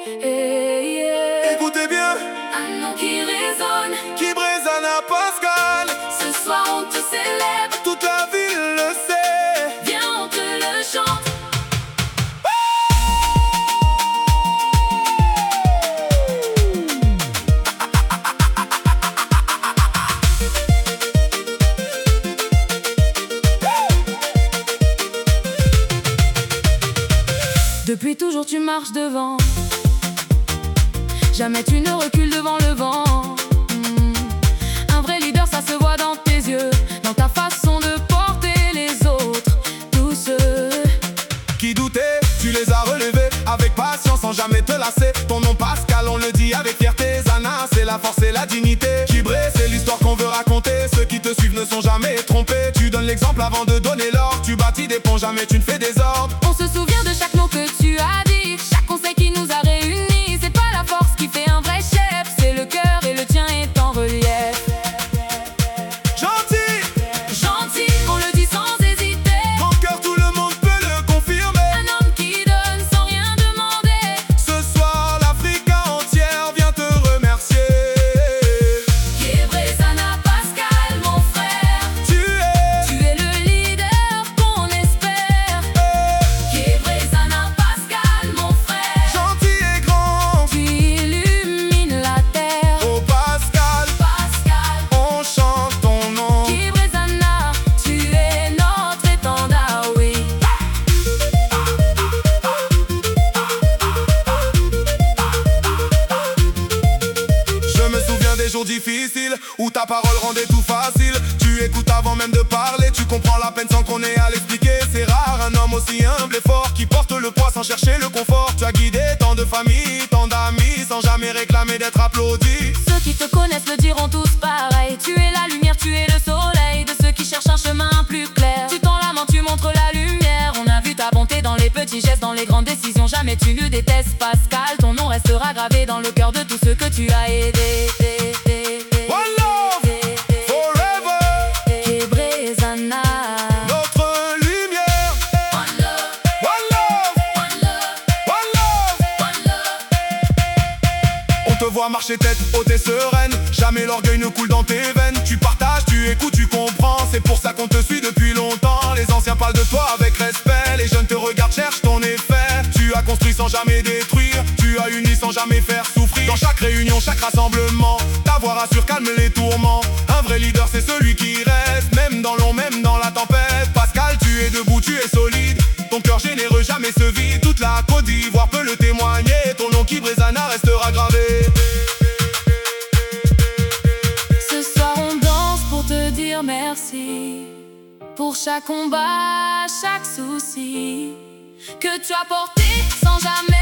Écoutez bien, Un nom qui résonne. Kibrezana Pascal. Ce soir on te célèbre. Toute la ville le sait. Viens, on te le chante. Depuis toujours tu marches devant. Jamais tu ne recules devant le vent. Un vrai leader, ça se voit dans tes yeux, dans ta façon de porter les autres. Tous ceux Qui doutait, tu les as relevés avec patience sans jamais te lasser. Ton nom Pascal, on le dit avec fierté. Zana, c'est la force et la dignité. Kibré, c'est l'histoire qu'on veut raconter. Ceux qui te suivent ne sont jamais trompés. Tu donnes l'exemple avant de donner l'ordre. Tu bâtis des ponts, jamais tu ne fais des ordres. On se souvient de chaque mot que tu as dit, chaque conseil qui nous a réunis. C'est pas la force qui fait un vrai chef, c'est le cœur et le tien est en relief. Gentil, Gentil, on le dit sans hésiter. grand cœur, tout le monde peut le confirmer. Un homme qui donne sans rien demander. Ce soir, l'Afrique entière vient te remercier. Kibrezana Pascal, mon frère. Tu es le leader qu'on espère. Kibrezana Pascal, mon frère. Gentil et grand, Tu illumines la terre. oh Pascal, Pascal, on chante ton nom. Kibrezana, tu es notre étendard, oui. Je me souviens des jours difficiles où ta parole rendait tout facile. Tu écoutes avant même de parler, tu comprends la peine sans qu'on ait à l'expliquer. C'est rare un homme aussi humble et fort qui porte le poids sans chercher le confort. Tu as guidé tant de familles, tant d'amis sans jamais réclamer d'être applaudi. Ceux qui te connaissent le diront tous pareil. Tu es la lumière, tu es le soleil de ceux qui cherchent un chemin plus clair. Tu tends la main, tu montres la lumière. On a vu ta bonté dans les petits gestes, dans les grandes décisions. Jamais tu ne détestes Pascal. Ton nom restera gravé dans le cœur de tous ceux que tu as aidés. One love, forever, Kibrezana. notre lumière. One love, One love, one love, one love. one love. On te voit marcher tête haute et sereine. Jamais l'orgueil ne coule dans tes veines. Tu partages, tu écoutes, tu comprends. C'est pour ça qu'on te suit depuis longtemps. Les anciens parlent de toi avec respect. Les jeunes te regardent, cherchent ton effet. Tu as construit sans jamais détruire. Tu as uni sans jamais faire souffrir. Dans chaque réunion, chaque rassemblement, ta voix rassure, calme les tourments. Un vrai leader, c'est celui qui reste, même dans l'ombre, même dans la tempête. Pascal, tu es debout, tu es solide. Ton cœur généreux jamais se vide. Toute la Côte d'Ivoire peut le témoigner. Ton nom Kibrezana restera gravé. Ce soir on danse pour te dire merci. Pour chaque combat, chaque souci que tu as porté sans jamais